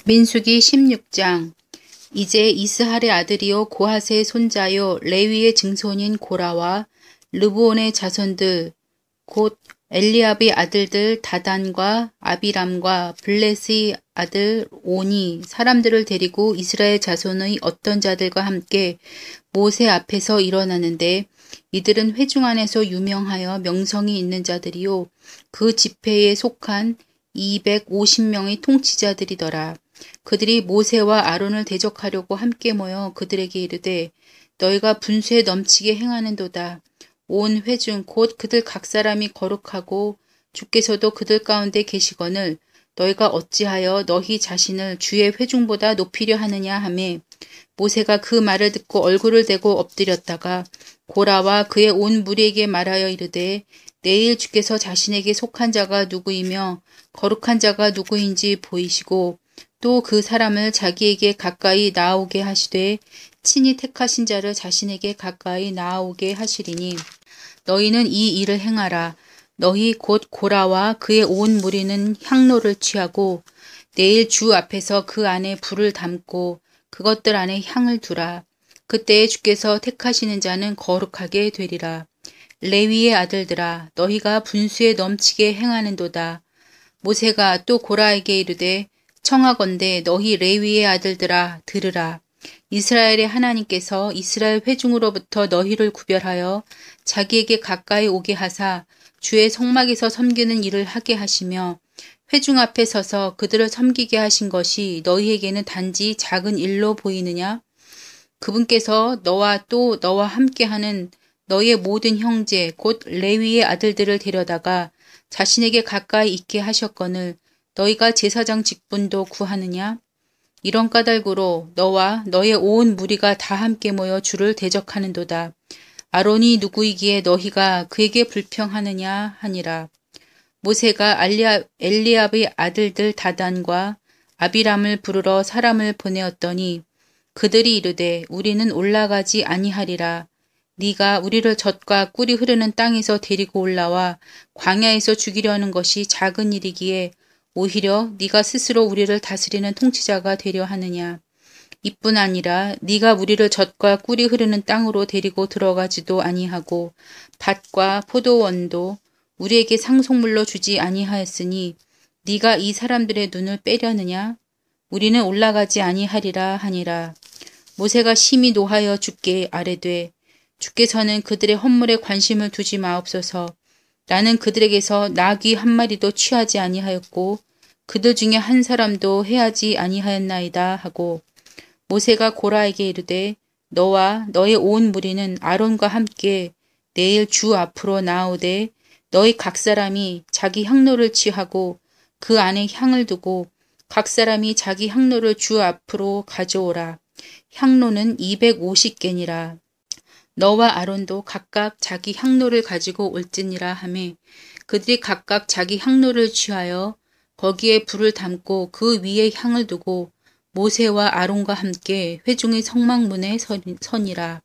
민수기 16장. 이제 이스할의 아들이요 고핫의 손자요 레위의 증손인 고라와 르브온의 자손들 곧 엘리압의 아들들 다단과 아비람과 블레스의 아들 오니 사람들을 데리고 이스라엘 자손의 어떤 자들과 함께 모세 앞에서 일어나는데 이들은 회중 안에서 유명하여 명성이 있는 자들이요 그 집회에 속한 250명의 통치자들이더라. 그들이 모세와 아론을 대적하려고 함께 모여 그들에게 이르되 너희가 분수에 넘치게 행하는도다. 온 회중 곧 그들 각 사람이 거룩하고 주께서도 그들 가운데 계시거늘 너희가 어찌하여 너희 자신을 주의 회중보다 높이려 하느냐 하매 모세가 그 말을 듣고 얼굴을 대고 엎드렸다가 고라와 그의 온 무리에게 말하여 이르되 내일 주께서 자신에게 속한 자가 누구이며 거룩한 자가 누구인지 보이시고 또 그 사람을 자기에게 가까이 나아오게 하시되 친히 택하신 자를 자신에게 가까이 나아오게 하시리니 너희는 이 일을 행하라. 너희 곧 고라와 그의 온 무리는 향로를 취하고 내일 주 앞에서 그 안에 불을 담고 그것들 안에 향을 두라. 그때에 주께서 택하시는 자는 거룩하게 되리라. 레위의 아들들아 너희가 분수에 넘치게 행하는도다. 모세가 또 고라에게 이르되 청하건대 너희 레위의 아들들아 들으라. 이스라엘의 하나님께서 이스라엘 회중으로부터 너희를 구별하여 자기에게 가까이 오게 하사 주의 성막에서 섬기는 일을 하게 하시며 회중 앞에 서서 그들을 섬기게 하신 것이 너희에게는 단지 작은 일로 보이느냐? 그분께서 너와 또 너와 함께하는 너의 모든 형제 곧 레위의 아들들을 데려다가 자신에게 가까이 있게 하셨거늘 너희가 제사장 직분도 구하느냐? 이런 까닭으로 너와 너의 온 무리가 다 함께 모여 주를 대적하는도다. 아론이 누구이기에 너희가 그에게 불평하느냐 하니라. 모세가 엘리압의 아들들 다단과 아비람을 부르러 사람을 보내었더니 그들이 이르되 우리는 올라가지 아니하리라. 네가 우리를 젖과 꿀이 흐르는 땅에서 데리고 올라와 광야에서 죽이려는 것이 작은 일이기에 오히려 네가 스스로 우리를 다스리는 통치자가 되려 하느냐. 이뿐 아니라 네가 우리를 젖과 꿀이 흐르는 땅으로 데리고 들어가지도 아니하고 밭과 포도원도 우리에게 상속물로 주지 아니하였으니 네가 이 사람들의 눈을 빼려느냐. 우리는 올라가지 아니하리라 하니라. 모세가 심히 노하여 주께 아뢰되 주께서는 그들의 헌물에 관심을 두지 마옵소서. 나는 그들에게서 나귀 한 마리도 취하지 아니하였고 그들 중에 한 사람도 해하지 아니하였나이다 하고 모세가 고라에게 이르되 너와 너의 온 무리는 아론과 함께 내일 주 앞으로 나오되 너희 각 사람이 자기 향로를 취하고 그 안에 향을 두고 각 사람이 자기 향로를 주 앞으로 가져오라. 향로는 250개니라. 너와 아론도 각각 자기 향로를 가지고 올지니라 하매 그들이 각각 자기 향로를 취하여 거기에 불을 담고 그 위에 향을 두고 모세와 아론과 함께 회중의 성막문에 서니라.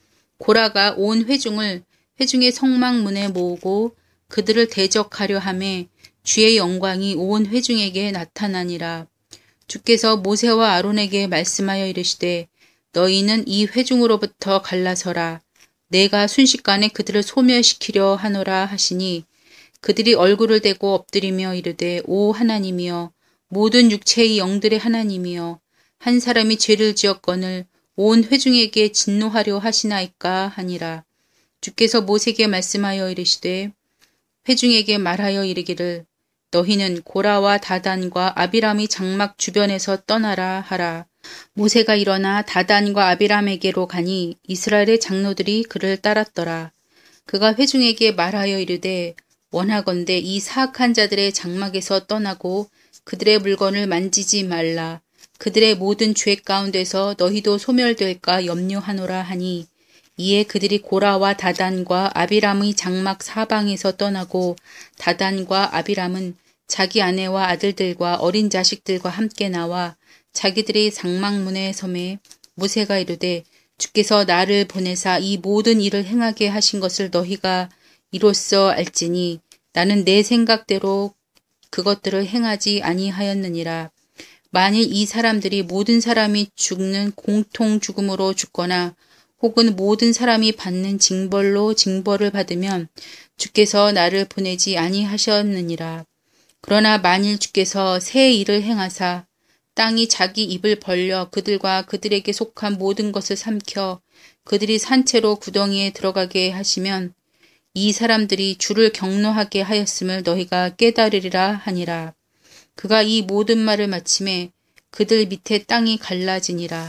고라가 온 회중을 회중의 성막문에 모으고 그들을 대적하려 하매 주의 영광이 온 회중에게 나타나니라. 주께서 모세와 아론에게 말씀하여 이르시되 너희는 이 회중으로부터 갈라서라. 내가 순식간에 그들을 소멸시키려 하노라 하시니 그들이 얼굴을 대고 엎드리며 이르되 오 하나님이여 모든 육체의 영들의 하나님이여 한 사람이 죄를 지었거늘 온 회중에게 진노하려 하시나이까 하니라. 주께서 모세에게 말씀하여 이르시되 회중에게 말하여 이르기를 너희는 고라와 다단과 아비람의 장막 주변에서 떠나라 하라. 모세가 일어나 다단과 아비람에게로 가니 이스라엘의 장로들이 그를 따랐더라. 그가 회중에게 말하여 이르되 원하건대 이 사악한 자들의 장막에서 떠나고 그들의 물건을 만지지 말라. 그들의 모든 죄 가운데서 너희도 소멸될까 염려하노라 하니 이에 그들이 고라와 다단과 아비람의 장막 사방에서 떠나고 다단과 아비람은 자기 아내와 아들들과 어린 자식들과 함께 나와 자기들의 장막문에 섬에 모세가 이르되 주께서 나를 보내사 이 모든 일을 행하게 하신 것을 너희가 이로써 알지니 나는 내 생각대로 그것들을 행하지 아니하였느니라. 만일 이 사람들이 모든 사람이 죽는 공통 죽음으로 죽거나 혹은 모든 사람이 받는 징벌로 징벌을 받으면 주께서 나를 보내지 아니하셨느니라. 그러나 만일 주께서 새 일을 행하사 땅이 자기 입을 벌려 그들과 그들에게 속한 모든 것을 삼켜 그들이 산채로 구덩이에 들어가게 하시면 이 사람들이 주를 경노하게 하였음을 너희가 깨달으리라 하니라. 그가 이 모든 말을 마침에 그들 밑에 땅이 갈라지니라.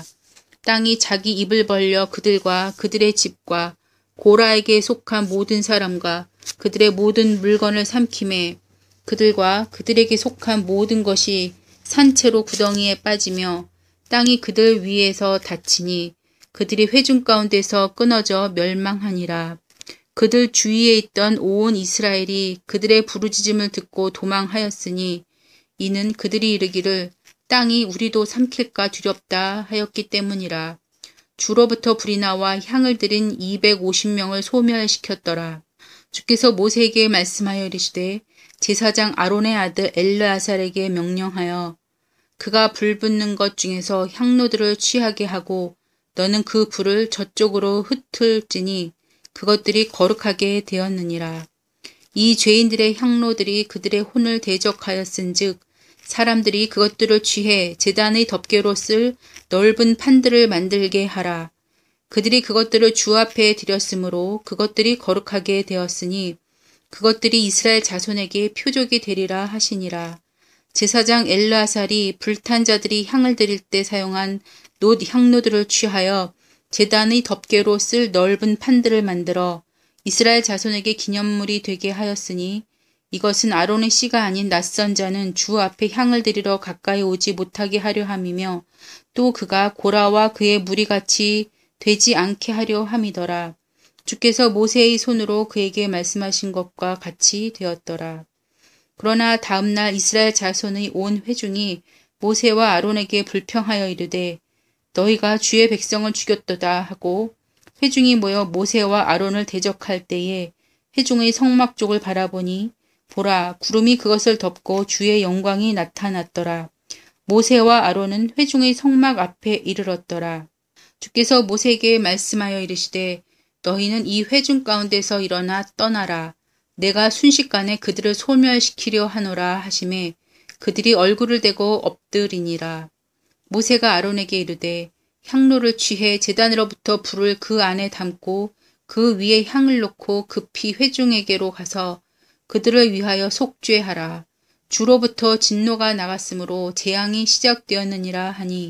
땅이 자기 입을 벌려 그들과 그들의 집과 고라에게 속한 모든 사람과 그들의 모든 물건을 삼킴에 그들과 그들에게 속한 모든 것이 산채로 구덩이에 빠지며 땅이 그들 위에서 닫히니 그들이 회중 가운데서 끊어져 멸망하니라. 그들 주위에 있던 온 이스라엘이 그들의 부르짖음을 듣고 도망하였으니 이는 그들이 이르기를 땅이 우리도 삼킬까 두렵다 하였기 때문이라. 주로부터 불이 나와 향을 들인 250명을 소멸시켰더라. 주께서 모세에게 말씀하여 이르시되 제사장 아론의 아들 엘르아살에게 명령하여 그가 불 붙는 것 중에서 향로들을 취하게 하고 너는 그 불을 저쪽으로 흩을지니 그것들이 거룩하게 되었느니라. 이 죄인들의 향로들이 그들의 혼을 대적하였은즉 사람들이 그것들을 취해 제단의 덮개로 쓸 넓은 판들을 만들게 하라. 그들이 그것들을 주 앞에 드렸으므로 그것들이 거룩하게 되었으니 그것들이 이스라엘 자손에게 표적이 되리라 하시니라. 제사장 엘르아살이 불탄 자들이 향을 드릴 때 사용한 놋 향로들을 취하여 제단의 덮개로 쓸 넓은 판들을 만들어 이스라엘 자손에게 기념물이 되게 하였으니 이것은 아론의 씨가 아닌 낯선 자는 주 앞에 향을 드리러 가까이 오지 못하게 하려 함이며 또 그가 고라와 그의 무리같이 되지 않게 하려 함이더라. 주께서 모세의 손으로 그에게 말씀하신 것과 같이 되었더라. 그러나 다음 날 이스라엘 자손의 온 회중이 모세와 아론에게 불평하여 이르되 너희가 주의 백성을 죽였도다 하고 회중이 모여 모세와 아론을 대적할 때에 회중의 성막 쪽을 바라보니 보라 구름이 그것을 덮고 주의 영광이 나타났더라. 모세와 아론은 회중의 성막 앞에 이르렀더라. 주께서 모세에게 말씀하여 이르시되 너희는 이 회중 가운데서 일어나 떠나라. 내가 순식간에 그들을 소멸시키려 하노라 하시매 그들이 얼굴을 대고 엎드리니라. 모세가 아론에게 이르되 향로를 취해 제단으로부터 불을 그 안에 담고 그 위에 향을 놓고 급히 회중에게로 가서 그들을 위하여 속죄하라. 주로부터 진노가 나갔으므로 재앙이 시작되었느니라 하니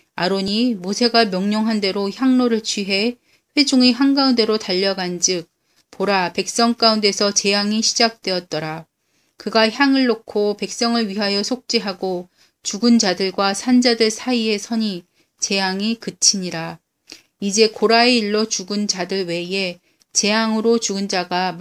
아론이 모세가 명령한 대로 향로를 취해 회중의 한가운데로 달려간즉 보라 백성 가운데서 재앙이 시작되었더라. 그가 향을 놓고 백성을 위하여 속죄하고 죽은 자들과 산 자들 사이에 서니 재앙이 그치니라. 이제 고라의 일로 죽은 자들 외에 재앙으로 죽은 자가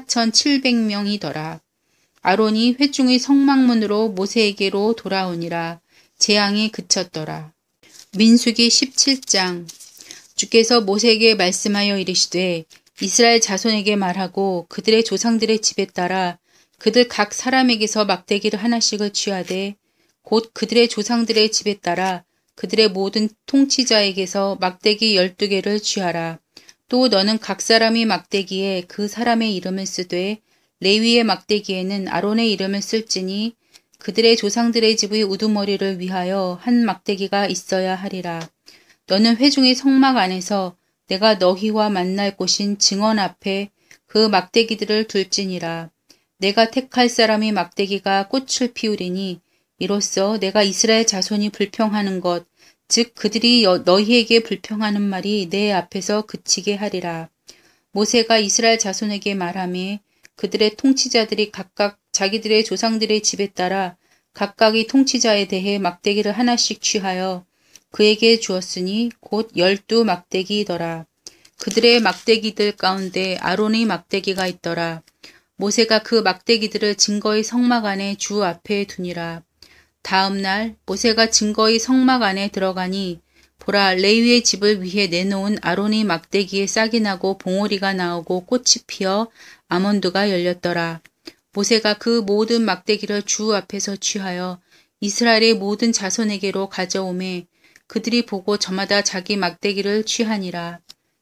14,700명이더라. 아론이 회중의 성막문으로 모세에게로 돌아오니라. 재앙이 그쳤더라. 민수기 17장. 주께서 모세에게 말씀하여 이르시되 이스라엘 자손에게 말하고 그들의 조상들의 집에 따라 그들 각 사람에게서 막대기를 하나씩을 취하되 곧 그들의 조상들의 집에 따라 그들의 모든 통치자에게서 막대기 12개를 취하라. 또 너는 각 사람이 막대기에 그 사람의 이름을 쓰되 레위의 막대기에는 아론의 이름을 쓸지니 그들의 조상들의 집의 우두머리를 위하여 한 막대기가 있어야 하리라. 너는 회중의 성막 안에서 내가 너희와 만날 곳인 증언 앞에 그 막대기들을 둘지니라. 내가 택할 사람이 막대기가 꽃을 피우리니 이로써 내가 이스라엘 자손이 불평하는 것, 즉 그들이 너희에게 불평하는 말이 내 앞에서 그치게 하리라. 모세가 이스라엘 자손에게 말하며 그들의 통치자들이 각각 자기들의 조상들의 집에 따라 각각의 통치자에 대해 막대기를 하나씩 취하여 그에게 주었으니 곧 12막대기이더라. 그들의 막대기들 가운데 아론의 막대기가 있더라. 모세가 그 막대기들을 증거의 성막 안에 주 앞에 두니라. 다음 날 모세가 증거의 성막 안에 들어가니 보라 레위의 집을 위해 내놓은 아론의 막대기에 싹이 나고 봉오리가 나오고 꽃이 피어 아몬드가 열렸더라. 모세가 그 모든 막대기를 주 앞에서 취하여 이스라엘의 모든 자손에게로 가져오매 그들이 보고 저마다 자기 막대기를 취하니라.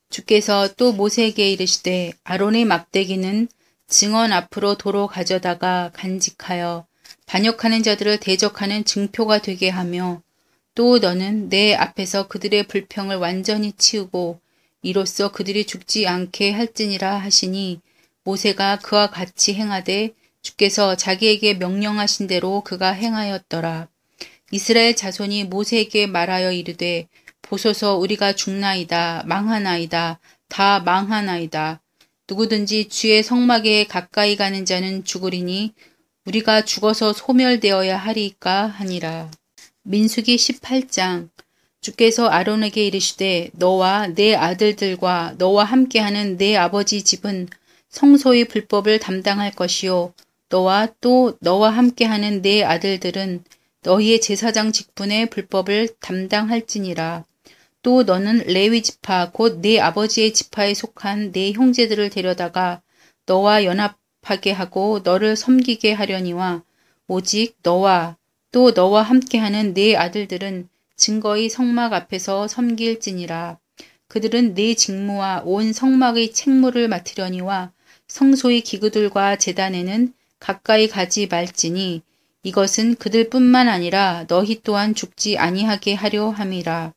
주께서 또 모세에게 이르시되 아론의 막대기는 증언 앞으로 도로 가져다가 간직하여 반역하는 자들을 대적하는 증표가 되게 하며 또 너는 내 앞에서 그들의 불평을 완전히 치우고 이로써 그들이 죽지 않게 할지니라 하시니 모세가 그와 같이 행하되 주께서 자기에게 명령하신 대로 그가 행하였더라. 이스라엘 자손이 모세에게 말하여 이르되 보소서 우리가 죽나이다 망하나이다 다 망하나이다. 누구든지 주의 성막에 가까이 가는 자는 죽으리니 우리가 죽어서 소멸되어야 하리이까 하니라. 민수기 18장. 주께서 아론에게 이르시되 너와 내 아들들과 너와 함께하는 내 아버지 집은 성소의 불법을 담당할 것이요 너와 또 너와 함께하는 내 아들들은 너희의 제사장 직분의 불법을 담당할지니라. 또 너는 레위 지파 곧 네 아버지의 지파에 속한 네 형제들을 데려다가 너와 연합하게 하고 너를 섬기게 하려니와 오직 너와 또 너와 함께하는 네 아들들은 증거의 성막 앞에서 섬길지니라. 그들은 네 직무와 온 성막의 책무를 맡으려니와 성소의 기구들과 제단에는 가까이 가지 말지니 이것은 그들뿐만 아니라 너희 또한 죽지 아니하게 하려 함이라.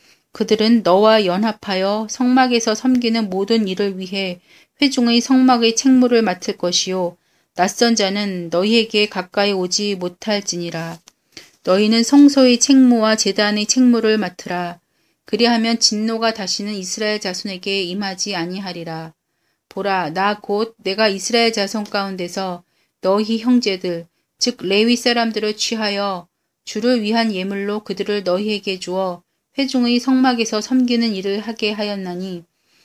그들은 너와 연합하여 성막에서 섬기는 모든 일을 위해 회중의 성막의 책무를 맡을 것이요 낯선 자는 너희에게 가까이 오지 못할지니라. 너희는 성소의 책무와 제단의 책무를 맡으라. 그리하면 진노가 다시는 이스라엘 자손에게 임하지 아니하리라. 보라, 나 곧 내가 이스라엘 자손 가운데서 너희 형제들 즉 레위 사람들을 취하여 주를 위한 예물로 그들을 너희에게 주어 회중의 성막에서 섬기는 일을 하게 하였나니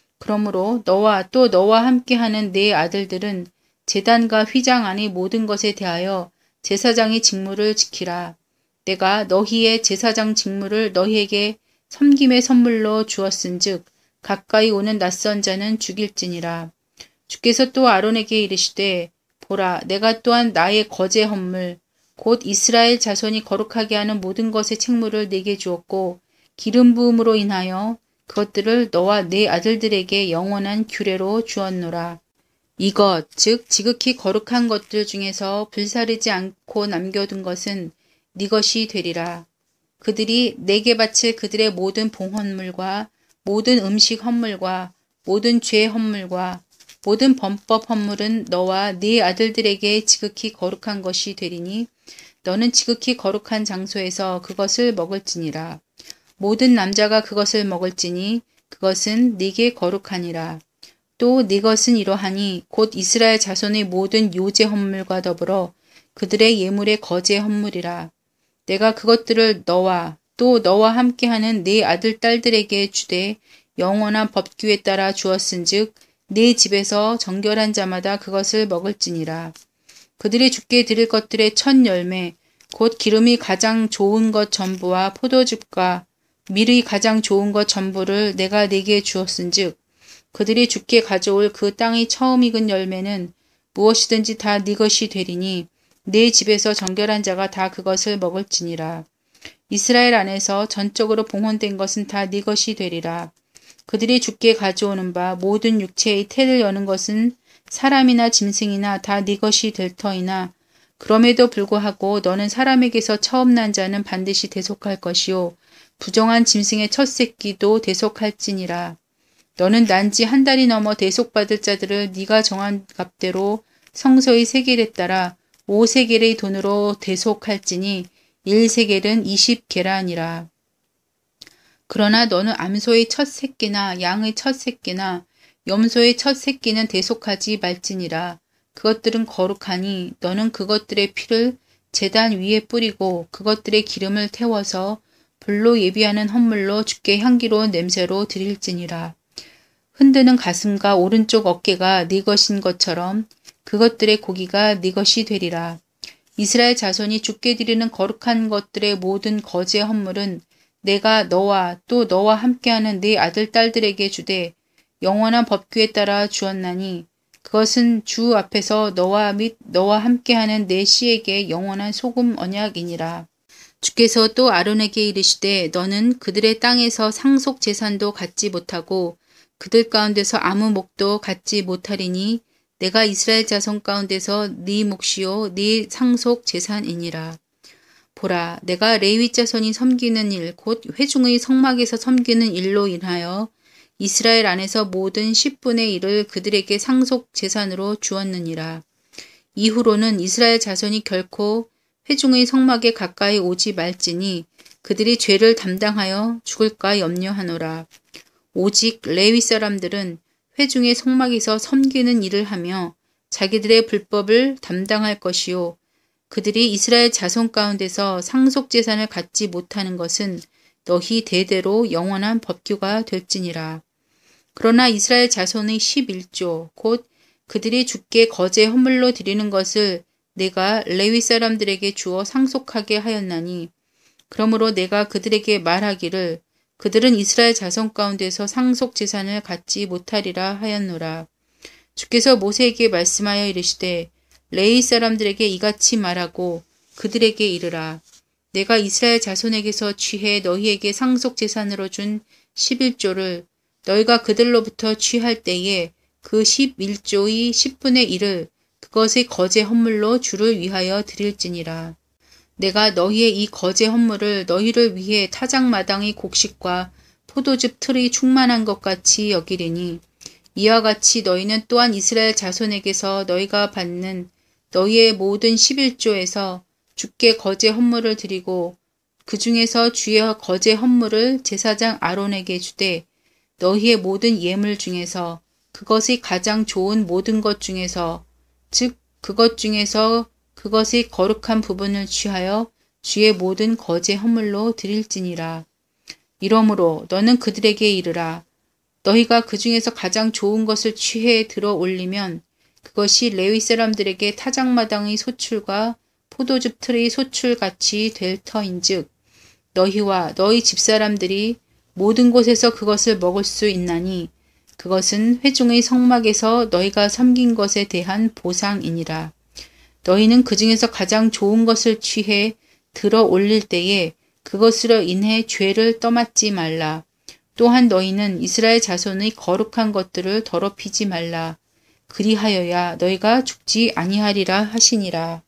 그러므로 너와 또 너와 함께하는 네 아들들은 제단과 휘장 안의 모든 것에 대하여 제사장의 직무를 지키라. 내가 너희의 제사장 직무를 너희에게 섬김의 선물로 주었은즉 가까이 오는 낯선 자는 죽일지니라. 주께서 또 아론에게 이르시되 보라 내가 또한 나의 거제 헌물 곧 이스라엘 자손이 거룩하게 하는 모든 것의 책무를 내게 주었고 기름 부음으로 인하여 그것들을 너와 네 아들들에게 영원한 규례로 주었노라. 이것 즉 지극히 거룩한 것들 중에서 불사르지 않고 남겨둔 것은 네 것이 되리라. 그들이 내게 바칠 그들의 모든 봉헌물과 모든 음식 헌물과 모든 죄 헌물과 모든 범법 헌물은 너와 네 아들들에게 지극히 거룩한 것이 되리니 너는 지극히 거룩한 장소에서 그것을 먹을지니라. 모든 남자가 그것을 먹을지니 그것은 네게 거룩하니라. 또 네 것은 이러하니 곧 이스라엘 자손의 모든 요제 헌물과 더불어 그들의 예물의 거제 헌물이라. 내가 그것들을 너와 또 너와 함께하는 네 아들 딸들에게 주되 영원한 법규에 따라 주었은즉 네 집에서 정결한 자마다 그것을 먹을지니라. 그들이 주께 드릴 것들의 첫 열매 곧 기름이 가장 좋은 것 전부와 포도즙과 밀의 가장 좋은 것 전부를 내가 네게 주었은즉 그들이 주께 가져올 그 땅의 처음 익은 열매는 무엇이든지 다 네 것이 되리니 네 집에서 정결한 자가 다 그것을 먹을지니라. 이스라엘 안에서 전적으로 봉헌된 것은 다 네 것이 되리라. 그들이 주께 가져오는 바 모든 육체의 태를 여는 것은 사람이나 짐승이나 다 네 것이 될 터이나 그럼에도 불구하고 너는 사람에게서 처음 난 자는 반드시 대속할 것이요 부정한 짐승의 첫 새끼도 대속할지니라. 너는 난지 한 달이 넘어 대속받을 자들을 네가 정한 값대로 성소의 세겔에 따라 5세겔의 돈으로 대속할지니 1세겔은 20게라니라. 그러나 너는 암소의 첫 새끼나 양의 첫 새끼나 염소의 첫 새끼는 대속하지 말지니라. 그것들은 거룩하니 너는 그것들의 피를 제단 위에 뿌리고 그것들의 기름을 태워서 불로 예비하는 헌물로 주께 향기로운 냄새로 드릴지니라. 흔드는 가슴과 오른쪽 어깨가 네 것인 것처럼 그것들의 고기가 네 것이 되리라. 이스라엘 자손이 주께 드리는 거룩한 것들의 모든 거제 헌물은 내가 너와 또 너와 함께하는 네 아들 딸들에게 주되 영원한 법규에 따라 주었나니 그것은 주 앞에서 너와 및 너와 함께하는 내 씨에게 영원한 소금 언약이니라. 주께서 또 아론에게 이르시되 너는 그들의 땅에서 상속 재산도 갖지 못하고 그들 가운데서 아무 몫도 갖지 못하리니 내가 이스라엘 자손 가운데서 네 몫이요 네 상속 재산이니라. 보라, 내가 레위 자손이 섬기는 일, 곧 회중의 성막에서 섬기는 일로 인하여 이스라엘 안에서 모든 10분의 1을 그들에게 상속 재산으로 주었느니라. 이후로는 이스라엘 자손이 결코 회중의 성막에 가까이 오지 말지니 그들이 죄를 담당하여 죽을까 염려하노라. 오직 레위 사람들은 회중의 성막에서 섬기는 일을 하며 자기들의 불법을 담당할 것이요. 그들이 이스라엘 자손 가운데서 상속 재산을 갖지 못하는 것은 너희 대대로 영원한 법규가 될지니라. 그러나 이스라엘 자손의 11조 곧 그들이 주께 거제 헌물로 드리는 것을 내가 레위 사람들에게 주어 상속하게 하였나니 그러므로 내가 그들에게 말하기를 그들은 이스라엘 자손 가운데서 상속 재산을 갖지 못하리라 하였노라. 주께서 모세에게 말씀하여 이르시되 레위 사람들에게 이같이 말하고 그들에게 이르라. 내가 이스라엘 자손에게서 취해 너희에게 상속 재산으로 준 11조를 너희가 그들로부터 취할 때에 그 11조의 10분의 1을 그것의 거제 헌물로 주를 위하여 드릴지니라. 내가 너희의 이 거제 헌물을 너희를 위해 타작마당의 곡식과 포도즙 틀이 충만한 것 같이 여기리니 이와 같이 너희는 또한 이스라엘 자손에게서 너희가 받는 너희의 모든 11조에서 주께 거제 헌물을 드리고 그 중에서 주의 거제 헌물을 제사장 아론에게 주되 너희의 모든 예물 중에서 그것이 가장 좋은 모든 것 중에서 즉 그것 중에서 그것의 거룩한 부분을 취하여 주의 모든 거제 헌물로 드릴지니라. 이러므로 너는 그들에게 이르라. 너희가 그 중에서 가장 좋은 것을 취해 들어 올리면 그것이 레위 사람들에게 타작마당의 소출과 포도즙 틀의 소출같이 될 터인즉 너희와 너희 집사람들이 모든 곳에서 그것을 먹을 수 있나니 그것은 회중의 성막에서 너희가 섬긴 것에 대한 보상이니라. 너희는 그 중에서 가장 좋은 것을 취해 들어 올릴 때에 그것으로 인해 죄를 떠맡지 말라. 또한 너희는 이스라엘 자손의 거룩한 것들을 더럽히지 말라. 그리하여야 너희가 죽지 아니하리라 하시니라.